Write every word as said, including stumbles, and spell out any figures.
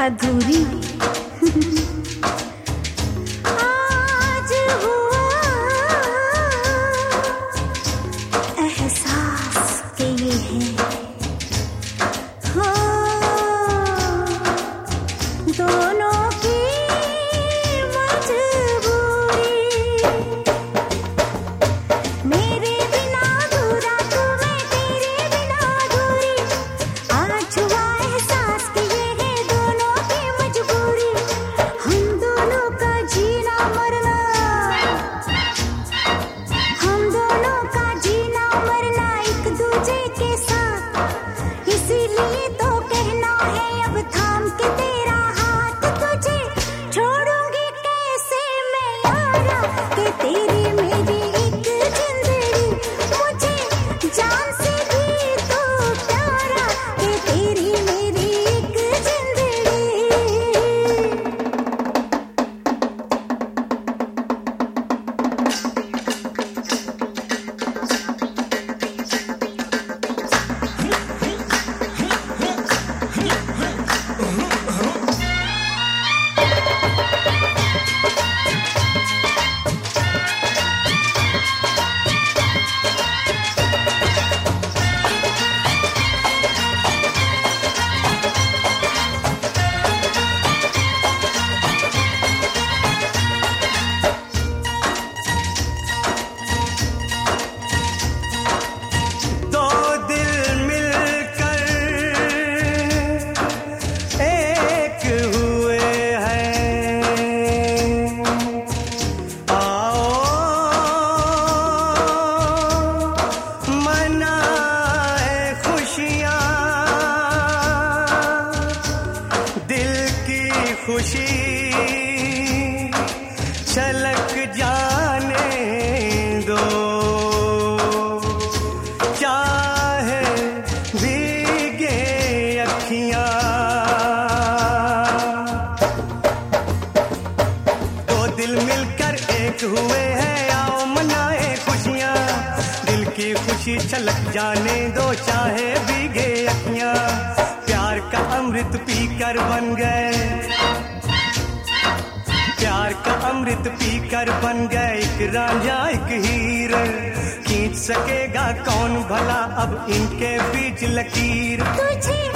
अधूरी। आज हुआ एहसास के ये है हो दोनों की मजबूरी। मेरे बिना अधूरा तू, मैं तेरे बिना अधूरी। आज हुआ एहसास के ये है दोनों की मजबूरी। हम दोनों का जीना मरना, हम दोनों का जीना मरना एक दूजे के साथ। इसीलिए तो कहना है अब थाम के तेरा हाथ। तुझे छोड़ूंगी कैसे मैं यारा, कि तेरी मेरी एक जिंदगी। मुझे जान से भी तो प्यारा, कि तेरी मेरी एक जिंदगी। दो दिल मिलकर एक हुए हैं। आओ मनाए खुशियाँ, दिल की खुशी छलक जाने दो। चाहे भीगे अखियाँ, दो दिल मिलकर एक हुए हैं। आओ मनाए खुशियाँ, दिल की खुशी छलक जाने दो। चाहे भीगे अखियाँ, प्यार का अमृत पीकर बन गए, प्यार का अमृत पीकर बन गए। एक रांझा एक हीर, खींच सकेगा कौन भला अब इनके बीच लकीर। तुझे